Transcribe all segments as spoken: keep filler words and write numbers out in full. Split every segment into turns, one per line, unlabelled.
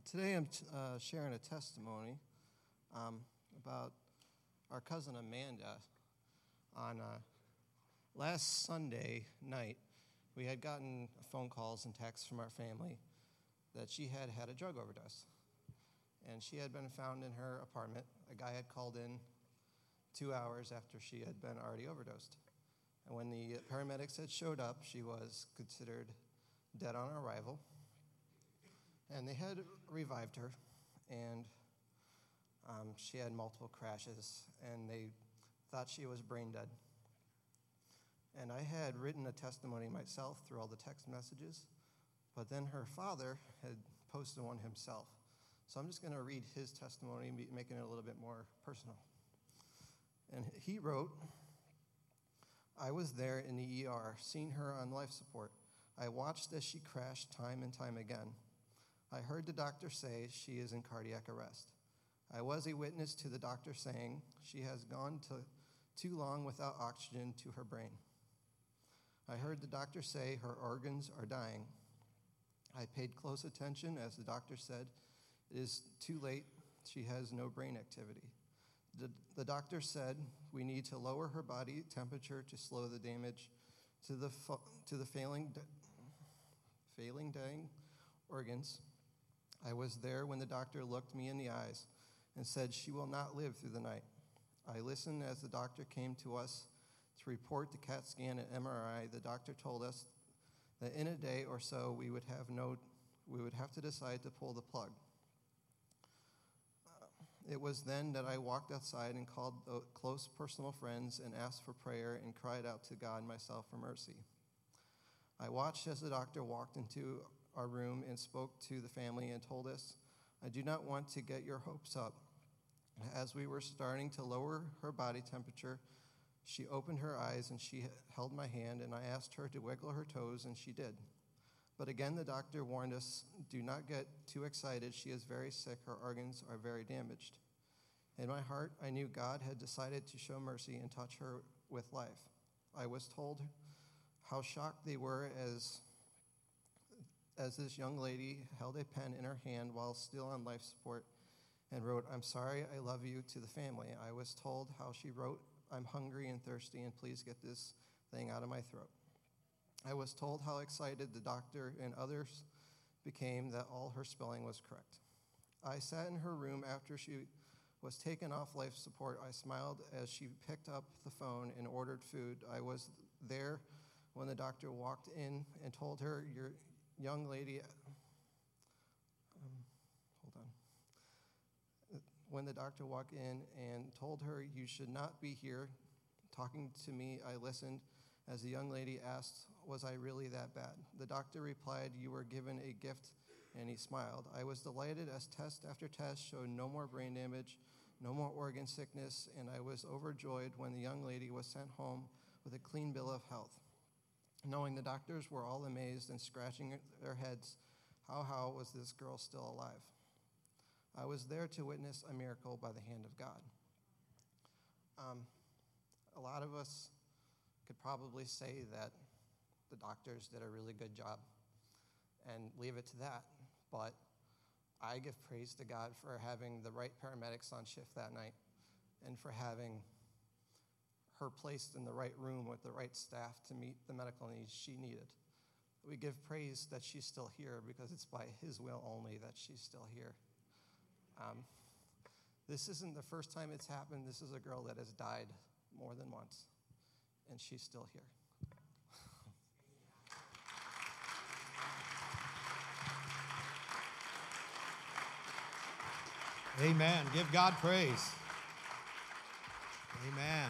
Today I'm t- uh, sharing a testimony um, about our cousin Amanda. On uh, last Sunday night, we had gotten phone calls and texts from our family that she had had a drug overdose. And she had been found in her apartment. A guy had called in two hours after she had been already overdosed. And when the paramedics had showed up, she was considered dead on arrival. And they had revived her, and um, she had multiple crashes, and they thought she was brain dead. And I had written a testimony myself through all the text messages, but then her father had posted one himself. So I'm just going to read his testimony, making it a little bit more personal. And he wrote, "I was there in the E R, seeing her on life support. I watched as she crashed time and time again. I heard the doctor say she is in cardiac arrest. I was a witness to the doctor saying she has gone to too long without oxygen to her brain. I heard the doctor say her organs are dying. I paid close attention as the doctor said it is too late, she has no brain activity. The, the doctor said we need to lower her body temperature to slow the damage to the to the failing failing dying organs. I was there when the doctor looked me in the eyes and said she will not live through the night. I listened as the doctor came to us to report the CAT scan and M R I. The doctor told us that in a day or so we would have no, we would have to decide to pull the plug. Uh, it was then that I walked outside and called close personal friends and asked for prayer and cried out to God myself for mercy. I watched as the doctor walked into our room and spoke to the family and told us, I do not want to get your hopes up. As we were starting to lower her body temperature, she opened her eyes and she held my hand, and I asked her to wiggle her toes, and she did. But again, the doctor warned us, do not get too excited. She is very sick. Her organs are very damaged. In my heart, I knew God had decided to show mercy and touch her with life. I was told how shocked they were as as this young lady held a pen in her hand while still on life support and wrote, I'm sorry, I love you, to the family. I was told how she wrote, I'm hungry and thirsty, and please get this thing out of my throat. I was told how excited the doctor and others became that all her spelling was correct. I sat in her room after she was taken off life support. I smiled as she picked up the phone and ordered food. I was there when the doctor walked in and told her, your young lady, um, hold on. When the doctor walked in and told her, you should not be here talking to me, I listened as the young lady asked, was I really that bad? The doctor replied, you were given a gift, and he smiled. I was delighted as test after test showed no more brain damage, no more organ sickness, and I was overjoyed when the young lady was sent home with a clean bill of health. Knowing the doctors were all amazed and scratching their heads, how, how was this girl still alive? I was there to witness a miracle by the hand of God. Um, a lot of us could probably say that the doctors did a really good job and leave it to that, but I give praise to God for having the right paramedics on shift that night and for having her placed in the right room with the right staff to meet the medical needs she needed. We give praise that she's still here because it's by his will only that she's still here. Um, this isn't the first time it's happened. This is a girl that has died more than once, and she's still here.
Amen. Give God praise. Amen.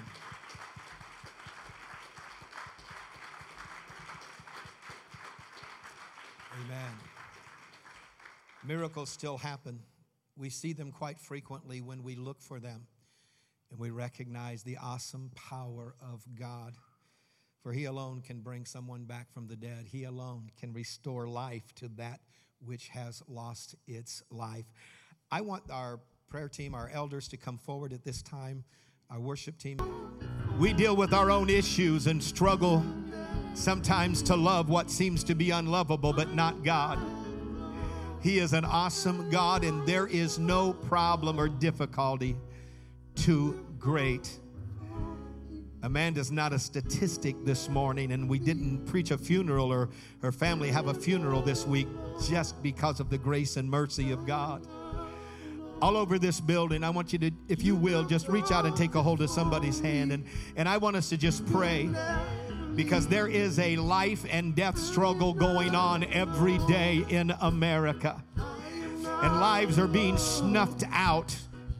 Amen. Miracles still happen. We see them quite frequently when we look for them, and we recognize the awesome power of God. For he alone can bring someone back from the dead. He alone can restore life to that which has lost its life. I want our prayer team, our elders, to come forward at this time, our worship team. We deal with our own issues and struggle sometimes to love what seems to be unlovable, but not God. He is an awesome God, and there is no problem or difficulty too great. Amanda's not a statistic this morning, and we didn't preach a funeral or her family have a funeral this week just because of the grace and mercy of God. All over this building, I want you to, if you will, just reach out and take a hold of somebody's hand, and, and I want us to just pray, because there is a life and death struggle going on every day in America, and lives are being snuffed out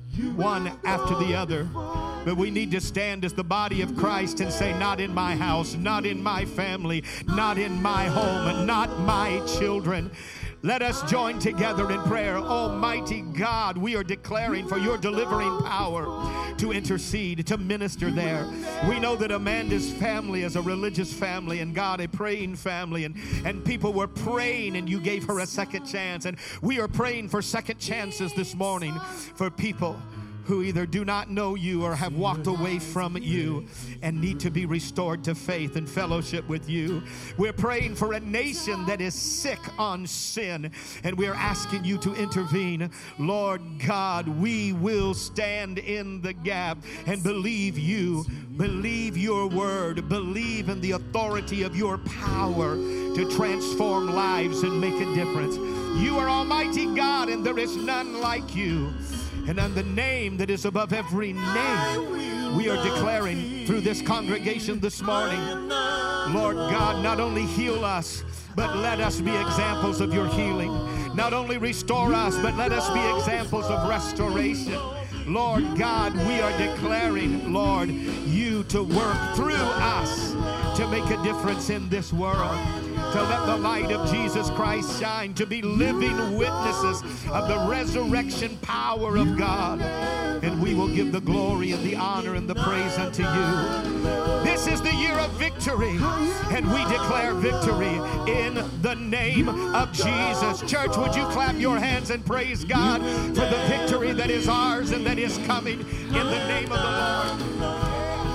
one after the other. But we need to stand as the body of Christ and say, not in my house, not in my family, not in my home, not my children. Let us join together in prayer. Almighty God, we are declaring for your delivering power to intercede, to minister there. We know that Amanda's family is a religious family, and God, a praying family, and, and people were praying, and you gave her a second chance. And we are praying for second chances this morning for people who either do not know you or have walked away from you and need to be restored to faith and fellowship with you. We're praying for a nation that is sick on sin, and we're asking you to intervene. Lord God, we will stand in the gap and believe you, believe your word, believe in the authority of your power to transform lives and make a difference. You are Almighty God, and there is none like you. And on the name that is above every name, we are declaring through this congregation this morning, Lord God, not only heal us, but let us be examples of your healing. Not only restore us, but let us be examples of restoration. Lord God, we are declaring, Lord, you to work through us to make a difference in this world, to let the light of Jesus Christ shine, to be living witnesses of the resurrection power of God. And we will give the glory and the honor and the praise unto you. This is the year of victory, and we declare victory in the name of Jesus. Church, would you clap your hands and praise God for the victory that is ours and that is coming in the name of the Lord.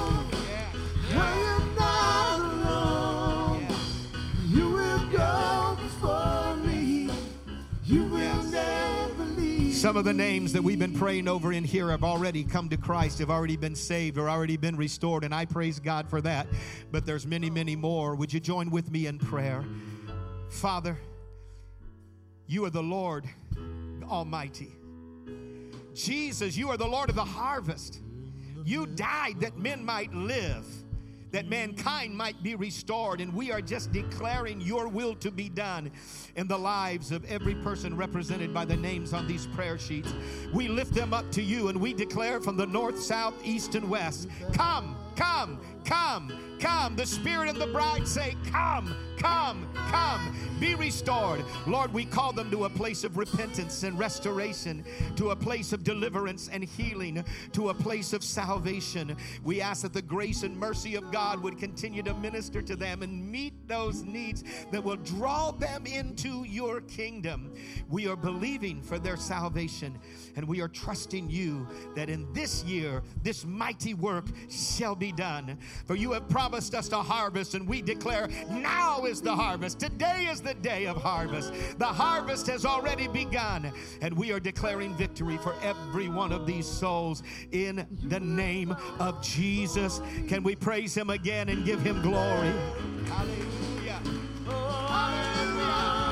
Some of the names that we've been praying over in here have already come to Christ, have already been saved, or already been restored, and I praise God for that. But there's many, many more. Would you join with me in prayer? Father, you are the Lord Almighty. Jesus, you are the Lord of the harvest. You died that men might live, that mankind might be restored, and we are just declaring your will to be done in the lives of every person represented by the names on these prayer sheets. We lift them up to you, and we declare from the north, south, east, and west, come, come, come, come. The Spirit and the bride say, come, come, come. Be restored. Lord, we call them to a place of repentance and restoration, to a place of deliverance and healing, to a place of salvation. We ask that the grace and mercy of God would continue to minister to them and meet those needs that will draw them into your kingdom. We are believing for their salvation, and we are trusting you that in this year, this mighty work shall be done. For you have promised us a harvest, and we declare now is the harvest. Today is the day of harvest. The harvest has already begun, and we are declaring victory for every one of these souls in the name of Jesus. Can we praise him again and give him glory? Hallelujah. Hallelujah.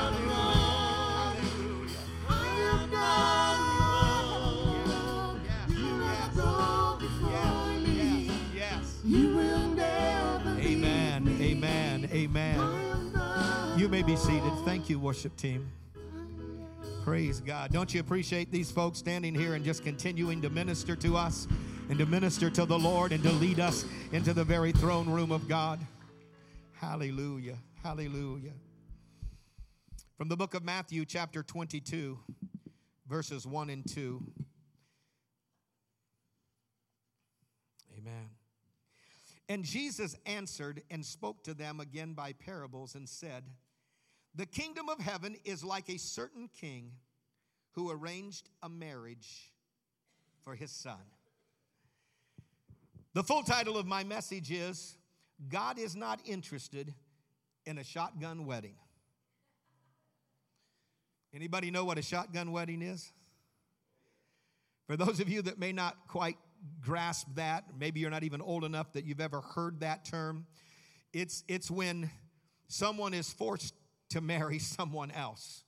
Amen, amen, amen. You may be seated. Thank you, worship team. Praise God. Don't you appreciate these folks standing here and just continuing to minister to us and to minister to the Lord and to lead us into the very throne room of God? Hallelujah, hallelujah. From the book of Matthew, chapter twenty-two, verses one and two. Amen. And Jesus answered and spoke to them again by parables and said, the kingdom of heaven is like a certain king who arranged a marriage for his son. The full title of my message is, God is not interested in a shotgun wedding. Anybody know what a shotgun wedding is? For those of you that may not quite grasp that, maybe you're not even old enough that you've ever heard that term, it's, it's when someone is forced to marry someone else.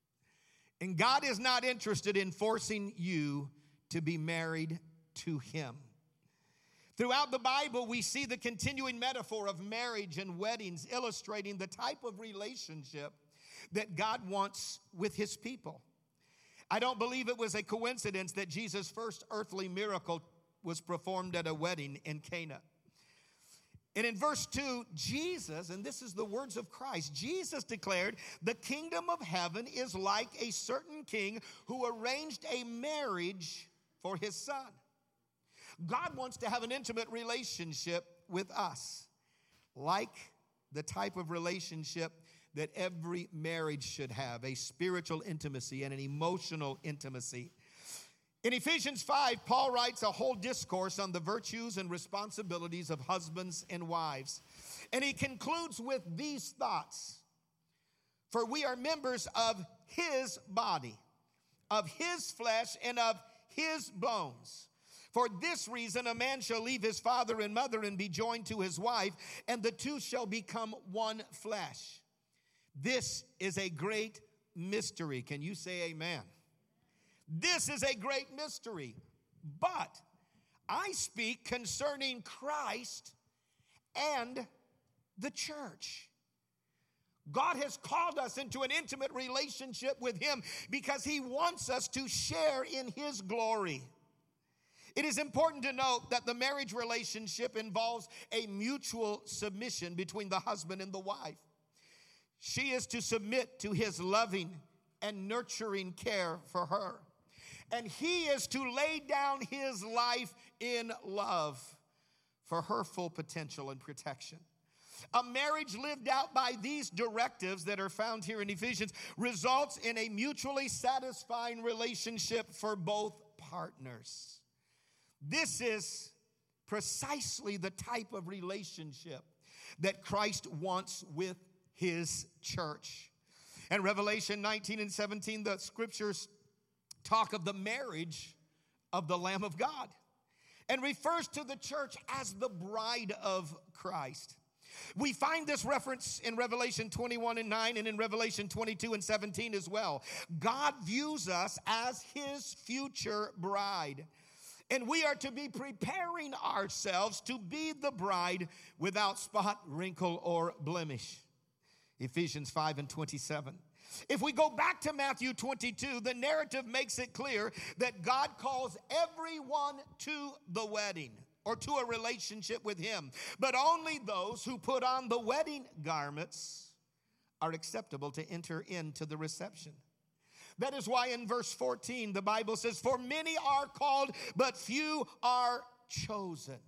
And God is not interested in forcing you to be married to him. Throughout the Bible, we see the continuing metaphor of marriage and weddings illustrating the type of relationship that God wants with his people. I don't believe it was a coincidence that Jesus' first earthly miracle was performed at a wedding in Cana. And in verse two, Jesus, and this is the words of Christ, Jesus declared, "The kingdom of heaven is like a certain king who arranged a marriage for his son." God wants to have an intimate relationship with us, like the type of relationship that every marriage should have, a spiritual intimacy and an emotional intimacy. In Ephesians five, Paul writes a whole discourse on the virtues and responsibilities of husbands and wives. And he concludes with these thoughts: "For we are members of his body, of his flesh, and of his bones. For this reason, a man shall leave his father and mother and be joined to his wife, and the two shall become one flesh. This is a great mystery." Can you say amen? This is a great mystery. But I speak concerning Christ and the church. God has called us into an intimate relationship with him because he wants us to share in his glory. It is important to note that the marriage relationship involves a mutual submission between the husband and the wife. She is to submit to his loving and nurturing care for her. And he is to lay down his life in love for her full potential and protection. A marriage lived out by these directives that are found here in Ephesians results in a mutually satisfying relationship for both partners. This is precisely the type of relationship that Christ wants with his church. In Revelation nineteen and seventeen, the scriptures talk of the marriage of the Lamb of God and refers to the church as the bride of Christ. We find this reference in Revelation twenty-one and nine and in Revelation twenty-two and seventeen as well. God views us as his future bride. And we are to be preparing ourselves to be the bride without spot, wrinkle, or blemish. Ephesians five and twenty-seven. If we go back to Matthew twenty-two, the narrative makes it clear that God calls everyone to the wedding or to a relationship with him. But only those who put on the wedding garments are acceptable to enter into the reception. That is why in verse fourteen, the Bible says, "For many are called, but few are chosen."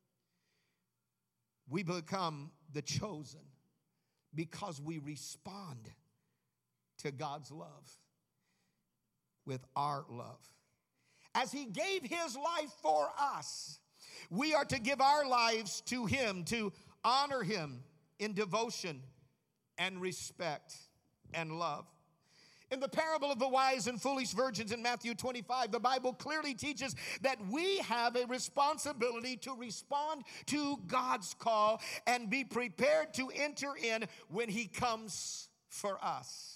We become the chosen because we respond to God's love with our love. As he gave his life for us, we are to give our lives to him, to honor him in devotion and respect and love. In the parable of the wise and foolish virgins in Matthew twenty-five, the Bible clearly teaches that we have a responsibility to respond to God's call and be prepared to enter in when he comes for us.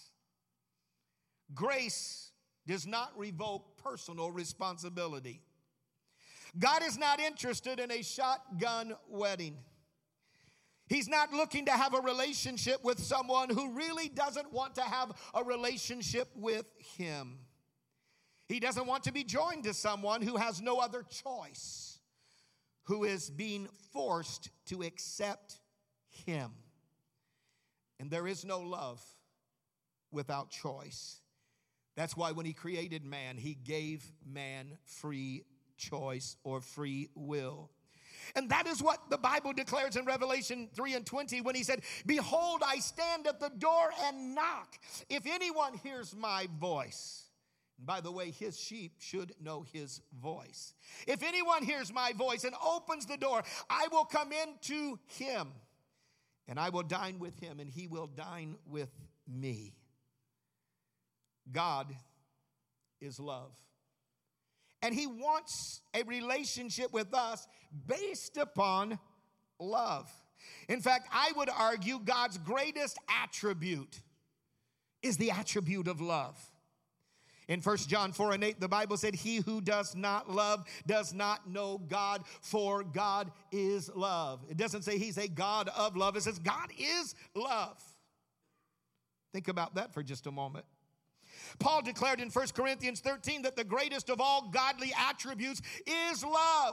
Grace does not revoke personal responsibility. God is not interested in a shotgun wedding. He's not looking to have a relationship with someone who really doesn't want to have a relationship with him. He doesn't want to be joined to someone who has no other choice, who is being forced to accept him. And there is no love without choice. That's why when he created man, he gave man free choice or free will. And that is what the Bible declares in Revelation three and twenty when he said, "Behold, I stand at the door and knock. If anyone hears my voice," and by the way, his sheep should know his voice. "If anyone hears my voice and opens the door, I will come into him, and I will dine with him, and he will dine with me." God is love. And he wants a relationship with us based upon love. In fact, I would argue God's greatest attribute is the attribute of love. In First John four and eight, the Bible said, he who does not love does not know God, for God is love. It doesn't say he's a God of love. It says God is love. Think about that for just a moment. Paul declared in First Corinthians thirteen that the greatest of all godly attributes is love.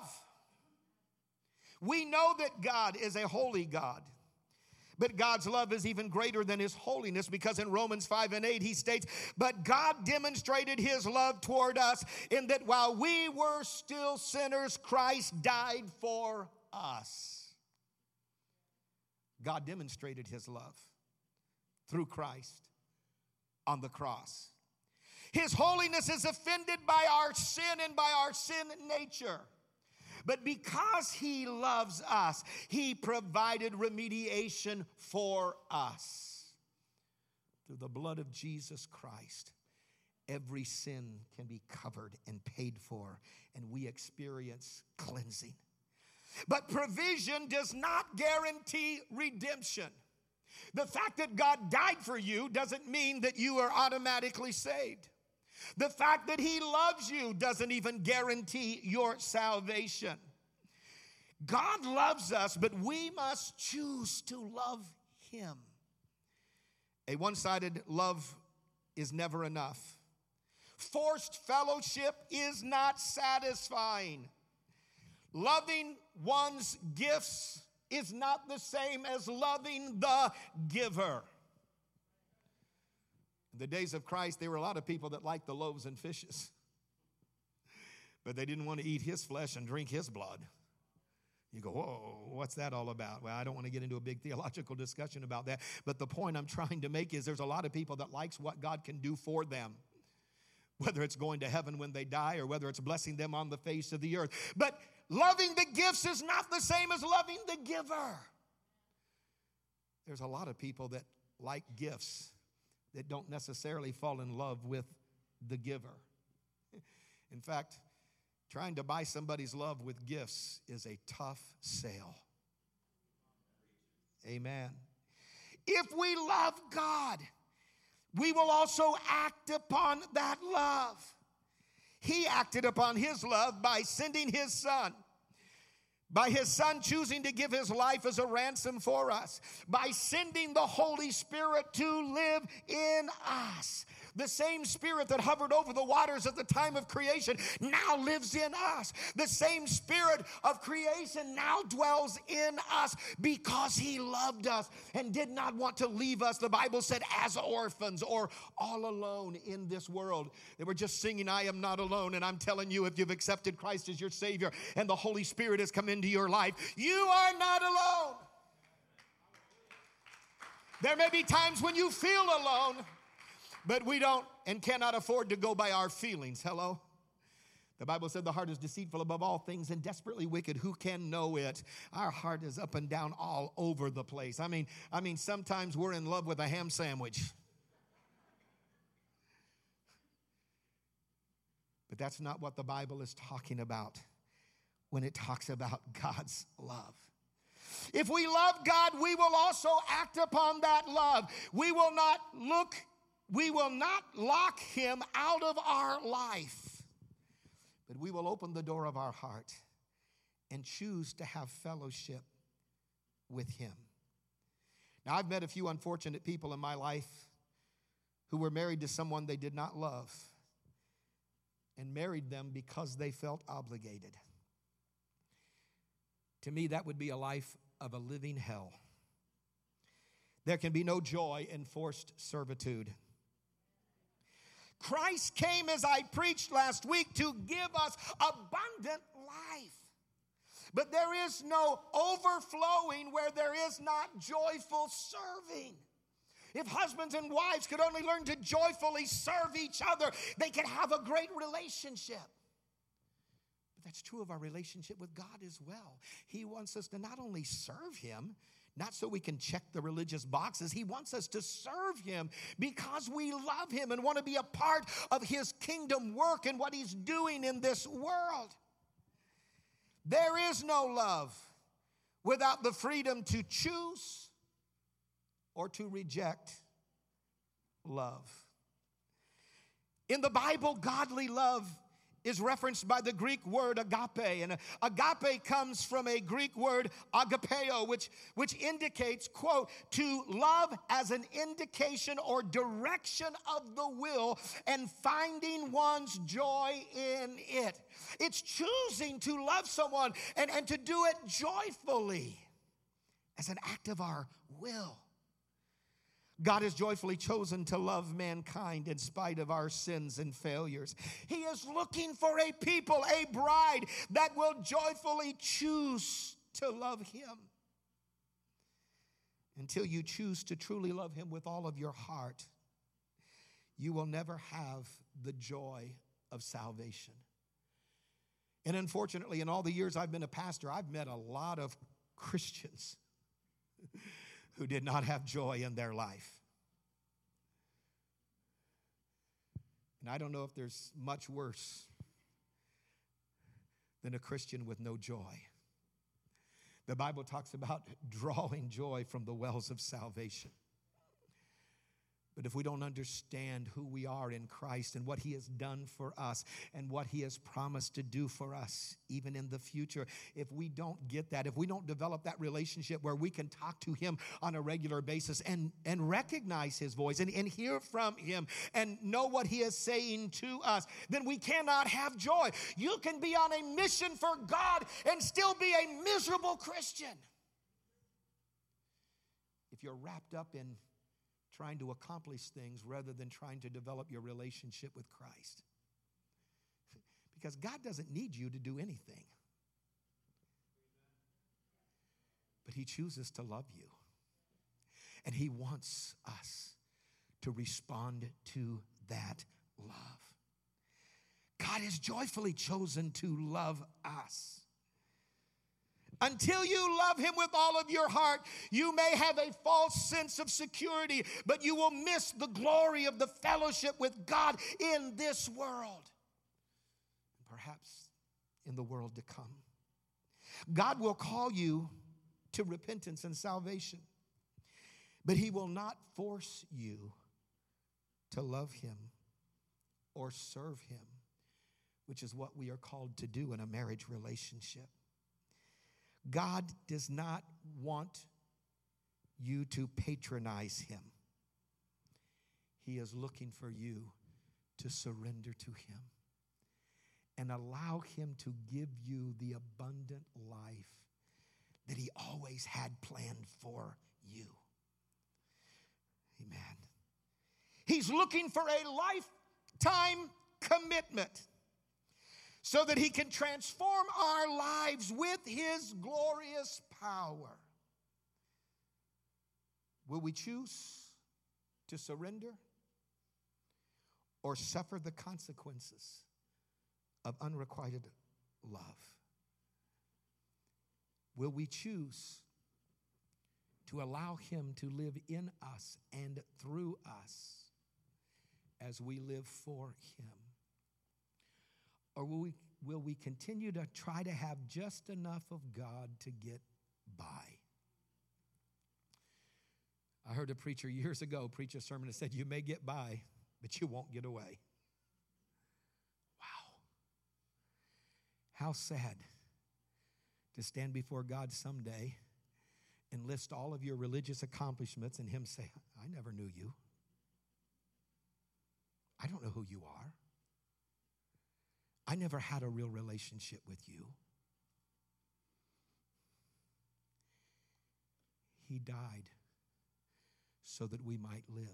We know that God is a holy God. But God's love is even greater than his holiness, because in Romans five and eight he states, but God demonstrated his love toward us in that while we were still sinners, Christ died for us. God demonstrated his love through Christ on the cross. His holiness is offended by our sin and by our sin nature. But because he loves us, he provided remediation for us. Through the blood of Jesus Christ, every sin can be covered and paid for, and we experience cleansing. But provision does not guarantee redemption. The fact that God died for you doesn't mean that you are automatically saved. The fact that he loves you doesn't even guarantee your salvation. God loves us, but we must choose to love him. A one-sided love is never enough. Forced fellowship is not satisfying. Loving one's gifts is not the same as loving the giver. In the days of Christ, there were a lot of people that liked the loaves and fishes, but they didn't want to eat his flesh and drink his blood. You go, whoa, what's that all about? Well, I don't want to get into a big theological discussion about that, but the point I'm trying to make is there's a lot of people that likes what God can do for them, whether it's going to heaven when they die or whether it's blessing them on the face of the earth. But loving the gifts is not the same as loving the giver. There's a lot of people that like gifts that don't necessarily fall in love with the giver. In fact, trying to buy somebody's love with gifts is a tough sale. Amen. If we love God, we will also act upon that love. He acted upon his love by sending his son. By his son choosing to give his life as a ransom for us. By sending the Holy Spirit to live in us. The same Spirit that hovered over the waters at the time of creation now lives in us. The same Spirit of creation now dwells in us because he loved us and did not want to leave us, the Bible said, as orphans or all alone in this world. They were just singing, I am not alone. And I'm telling you, if you've accepted Christ as your Savior and the Holy Spirit has come into your life, you are not alone. There may be times when you feel alone, but we don't and cannot afford to go by our feelings. Hello? The Bible said the heart is deceitful above all things and desperately wicked. Who can know it? Our heart is up and down all over the place. I mean, I mean, sometimes we're in love with a ham sandwich. But that's not what the Bible is talking about when it talks about God's love. If we love God, we will also act upon that love. We will not look We will not lock him out of our life, but we will open the door of our heart and choose to have fellowship with him. Now, I've met a few unfortunate people in my life who were married to someone they did not love and married them because they felt obligated. To me, that would be a life of a living hell. There can be no joy in forced servitude. Christ came, as I preached last week, to give us abundant life. But there is no overflowing where there is not joyful serving. If husbands and wives could only learn to joyfully serve each other, they could have a great relationship. But that's true of our relationship with God as well. He wants us to not only serve him, Not so we can check the religious boxes. He wants us to serve him because we love him and want to be a part of his kingdom work and what he's doing in this world. There is no love without the freedom to choose or to reject love. In the Bible, godly love is referenced by the Greek word agape. And agape comes from a Greek word agapeo, which, which indicates, quote, to love as an indication or direction of the will and finding one's joy in it. It's choosing to love someone and, and to do it joyfully as an act of our will. God has joyfully chosen to love mankind in spite of our sins and failures. He is looking for a people, a bride that will joyfully choose to love him. Until you choose to truly love him with all of your heart, you will never have the joy of salvation. And unfortunately, in all the years I've been a pastor, I've met a lot of Christians who did not have joy in their life. And I don't know if there's much worse than a Christian with no joy. The Bible talks about drawing joy from the wells of salvation. But if we don't understand who we are in Christ and what he has done for us and what he has promised to do for us, even in the future, if we don't get that, if we don't develop that relationship where we can talk to him on a regular basis and, and recognize his voice and, and hear from him and know what he is saying to us, then we cannot have joy. You can be on a mission for God and still be a miserable Christian. If you're wrapped up in trying to accomplish things rather than trying to develop your relationship with Christ. Because God doesn't need you to do anything. But he chooses to love you. And he wants us to respond to that love. God has joyfully chosen to love us. Until you love him with all of your heart, you may have a false sense of security, but you will miss the glory of the fellowship with God in this world, and perhaps in the world to come. God will call you to repentance and salvation, but he will not force you to love him or serve him, which is what we are called to do in a marriage relationship. God does not want you to patronize him. He is looking for you to surrender to him and allow him to give you the abundant life that he always had planned for you. Amen. He's looking for a lifetime commitment so that he can transform our lives with his glorious power. Will we choose to surrender or suffer the consequences of unrequited love? Will we choose to allow him to live in us and through us as we live for him? Or will we, will we continue to try to have just enough of God to get by? I heard a preacher years ago preach a sermon that said, you may get by, but you won't get away. Wow. How sad to stand before God someday and list all of your religious accomplishments and him say, I never knew you. I don't know who you are. I never had a real relationship with you. He died so that we might live.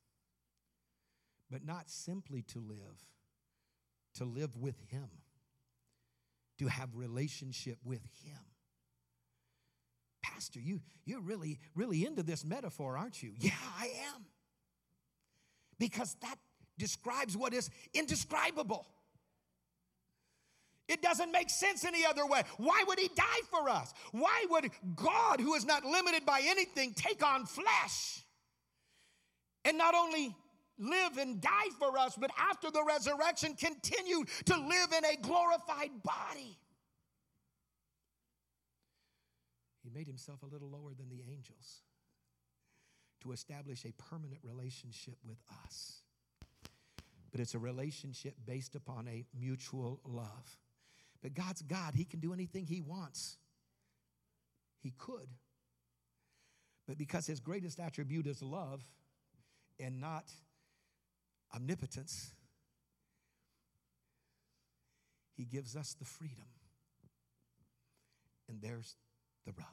But not simply to live, to live with him, to have relationship with him. Pastor, you, you're really, really into this metaphor, aren't you? Yeah, I am. Because that describes what is indescribable. It doesn't make sense any other way. Why would he die for us? Why would God, who is not limited by anything, take on flesh and not only live and die for us, but after the resurrection continue to live in a glorified body? He made himself a little lower than the angels to establish a permanent relationship with us. But it's a relationship based upon a mutual love. But God's God. He can do anything he wants. He could. But because his greatest attribute is love and not omnipotence, he gives us the freedom. And there's the rub.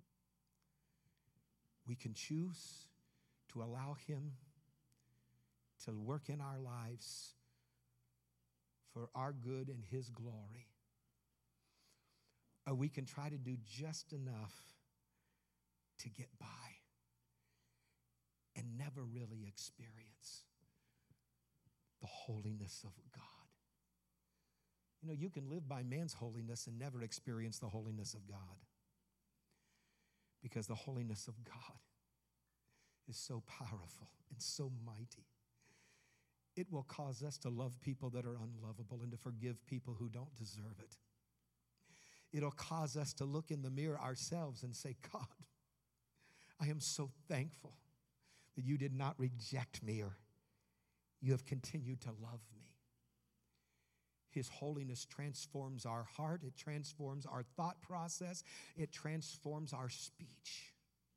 We can choose to allow him to work in our lives for our good and his glory. Or we can try to do just enough to get by and never really experience the holiness of God. You know, you can live by man's holiness and never experience the holiness of God, because the holiness of God is so powerful and so mighty. It will cause us to love people that are unlovable and to forgive people who don't deserve it. It'll cause us to look in the mirror ourselves and say, God, I am so thankful that you did not reject me, or you have continued to love me. His holiness transforms our heart. It transforms our thought process. It transforms our speech.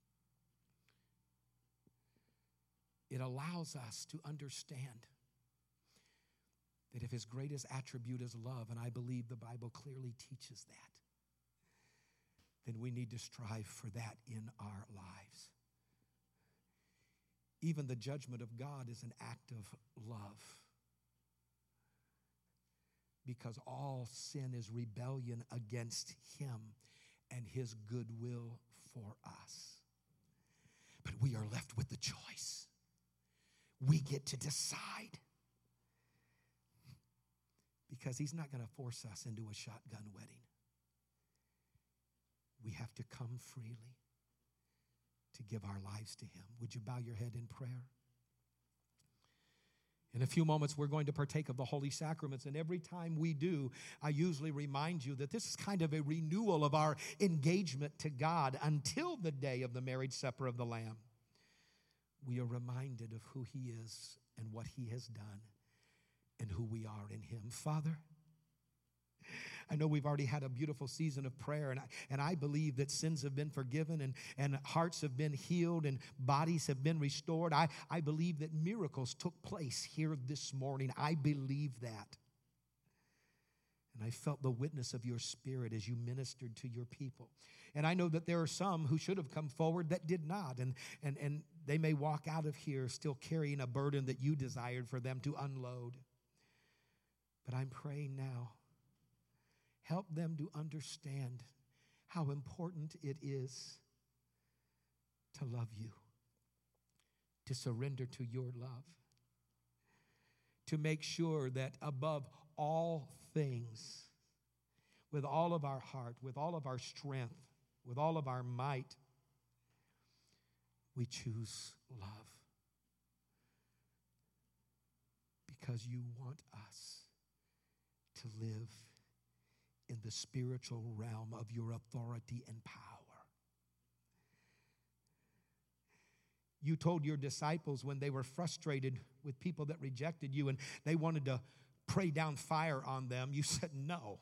It allows us to understand that if his greatest attribute is love, and I believe the Bible clearly teaches that, then we need to strive for that in our lives. Even the judgment of God is an act of love, because all sin is rebellion against him and his goodwill for us. But we are left with the choice. We get to decide, because he's not going to force us into a shotgun wedding. We have to come freely to give our lives to him. Would you bow your head in prayer? In a few moments, we're going to partake of the Holy Sacraments, and every time we do, I usually remind you that this is kind of a renewal of our engagement to God until the day of the marriage supper of the Lamb. We are reminded of who he is and what he has done and who we are in him. Father, I know we've already had a beautiful season of prayer, and I, and I believe that sins have been forgiven, and, and hearts have been healed, and bodies have been restored. I, I believe that miracles took place here this morning. I believe that. And I felt the witness of your Spirit as you ministered to your people. And I know that there are some who should have come forward that did not, and, and, and they may walk out of here still carrying a burden that you desired for them to unload. But I'm praying now, help them to understand how important it is to love you, to surrender to your love, to make sure that above all things, with all of our heart, with all of our strength, with all of our might, we choose love. Because you want us to live in the spiritual realm of your authority and power. You told your disciples when they were frustrated with people that rejected you and they wanted to pray down fire on them, you said, no.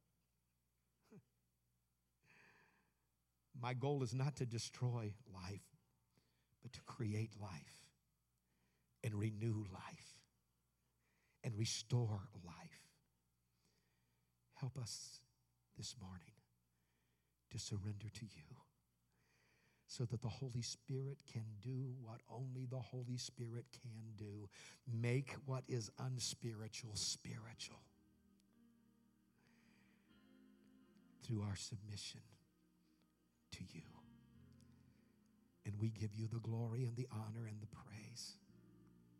My goal is not to destroy life, but to create life and renew life and restore life. Help us this morning to surrender to you so that the Holy Spirit can do what only the Holy Spirit can do. Make what is unspiritual spiritual through our submission to you. And we give you the glory and the honor and the praise.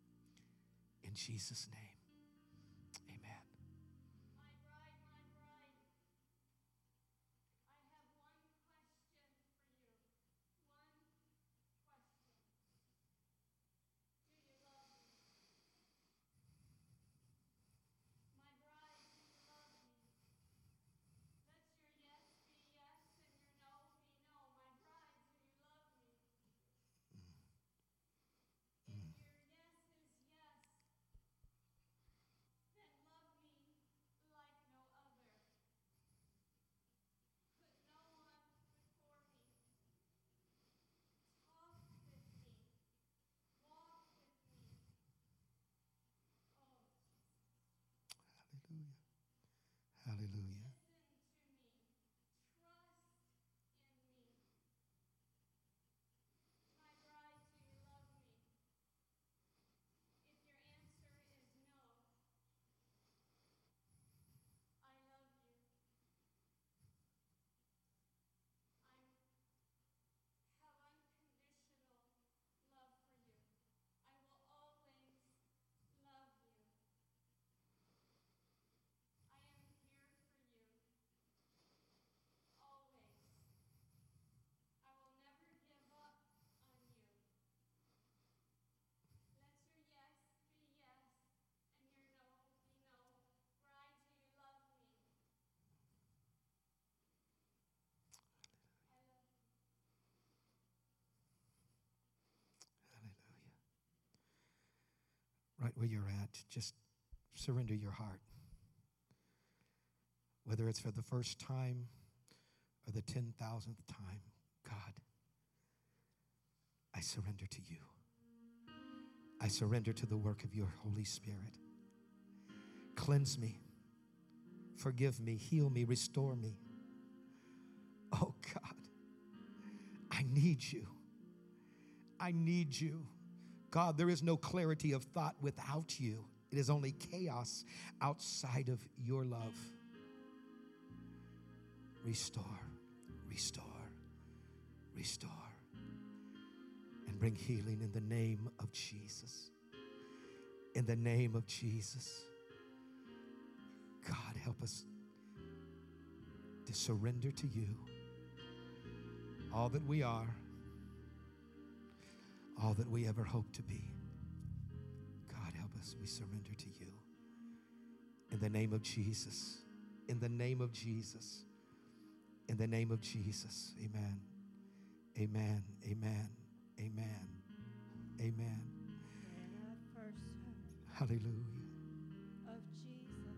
In Jesus' name. Hallelujah. Right where you're at, just surrender your heart. Whether it's for the first time or the ten thousandth time, God, I surrender to you. I surrender to the work of your Holy Spirit. Cleanse me, forgive me, heal me, restore me. Oh God, I need you. I need you. God, there is no clarity of thought without you. It is only chaos outside of your love. Restore, restore, restore, and bring healing in the name of Jesus. In the name of Jesus. God, help us to surrender to you all that we are, all that we ever hope to be. God, help us. We surrender to you. In the name of Jesus. In the name of Jesus. In the name of Jesus. Amen. Amen. Amen. Amen. Amen.
When I first heard
Hallelujah.
of Jesus,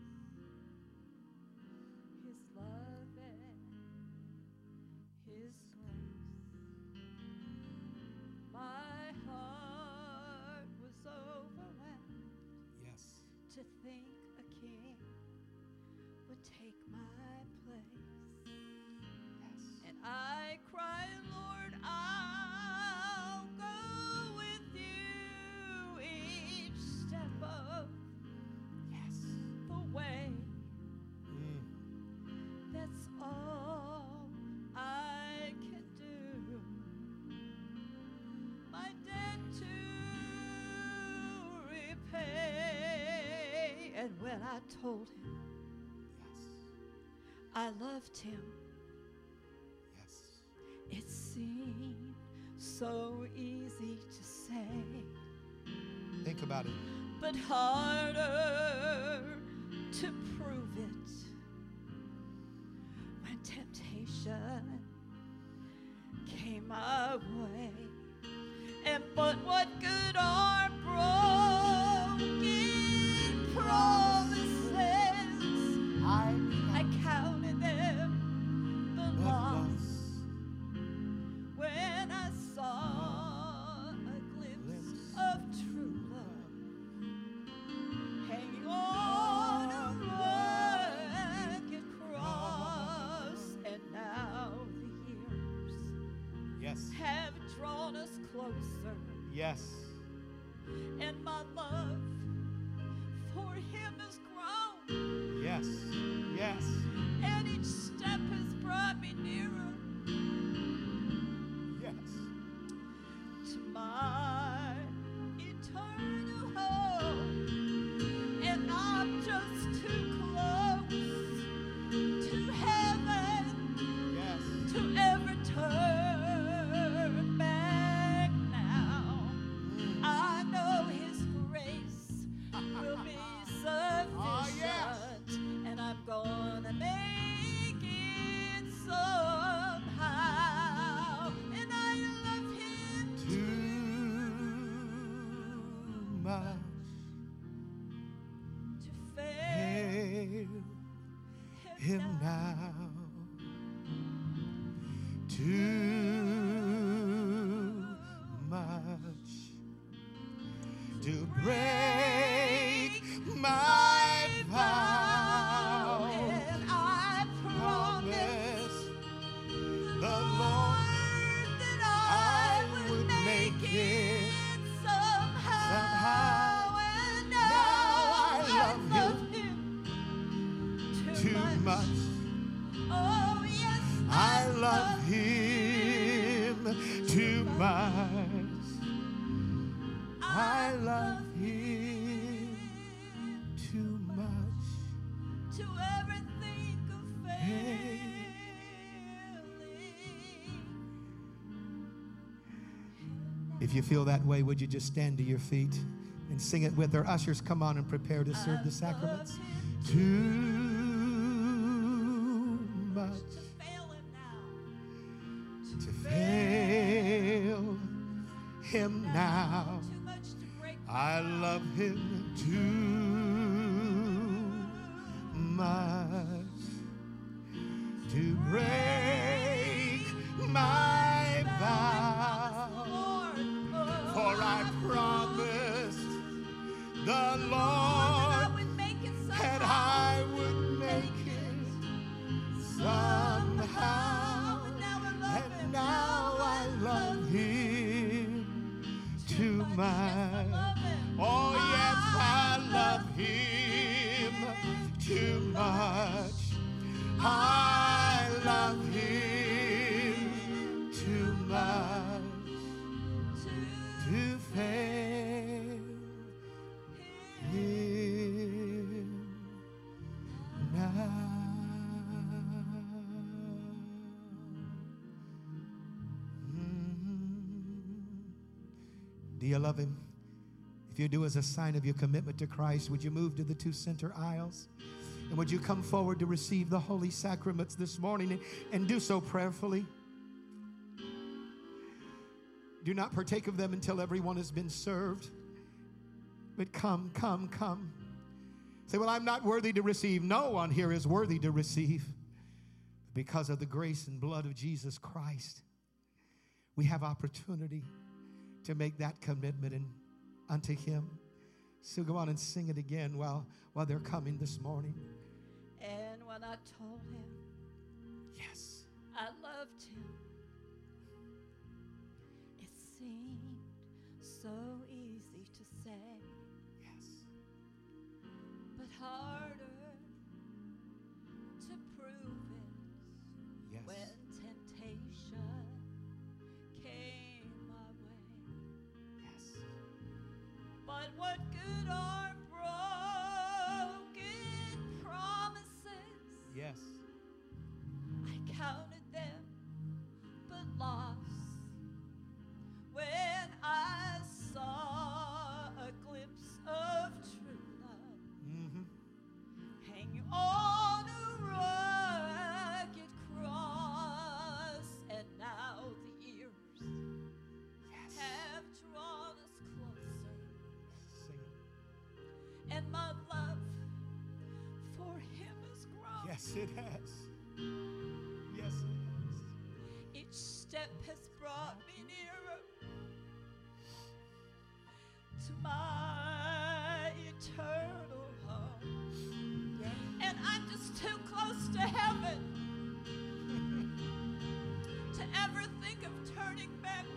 his love and his grace, my heart was overwhelmed
Yes.
to think a king would take my place.
Yes.
And I cried, Lord, I'll go with you each step of
Yes.
the way.
Mm.
That's all I can do. My debt to repay. And when I told him
Yes.
I loved him,
Yes.
it seemed so easy to say,
Think about it.
but harder to prove it when temptation came my way. And but what good are broken promises?
I
I counted them the
love
loss when I saw a glimpse of true love hanging on a rugged cross. And now the years
Yes.
have drawn us closer,
Yes.
and my love for him has grown,
Yes. Yes.
and each step has brought me nearer
Yes.
to my eternal home. And I'm just too close to heaven
Yes.
to ever turn back now. I know his grace will be sufficient,
Oh, yes.
and I'm gonna make it somehow. And I love him
Too much
to fail
hail him now. Too much to break my vow. much.
Oh, yes,
I love him too much. I love him too much
to ever think of failing.
If you feel that way, would you just stand to your feet and sing it with her? Ushers, come on and prepare to serve the sacraments. Too much
To fail him now.
to fail him now.
Too much to break.
I love him too much to break my vow.
Lord, oh,
For I promised the
that
Lord
I would make it
that
somehow.
I would make it somehow.
And now I love
And
him.
now I love him too
Yes, I
much.
love him.
Oh, yes, I love him too much. I love him too much to fail him now. Do you love him? If you do, as a sign of your commitment to Christ, would you move to the two center aisles? And would you come forward to receive the holy sacraments this morning, and, and do so prayerfully? Do not partake of them until everyone has been served. But come, come, come. Say, well, I'm not worthy to receive. No one here is worthy to receive. Because of the grace and blood of Jesus Christ, we have opportunity to make that commitment and unto him. So go on and sing it again while, while they're coming this morning.
And when I told him
Yes.
I loved him, it seemed so easy to say,
Yes.
but harder to prove it
Yes.
when temptation came my way.
Yes.
But what good are broken promises?
Yes.
I counted them but lost when I saw a glimpse of true love
Mm-hmm.
hanging on a rugged cross. And now the years
Yes.
have drawn us closer,
Sing it.
and my love for him has grown.
Yes, it has. Yes, it has.
Each step has brought me nearer to my eternal home. And I'm just too close to heaven to ever think of turning back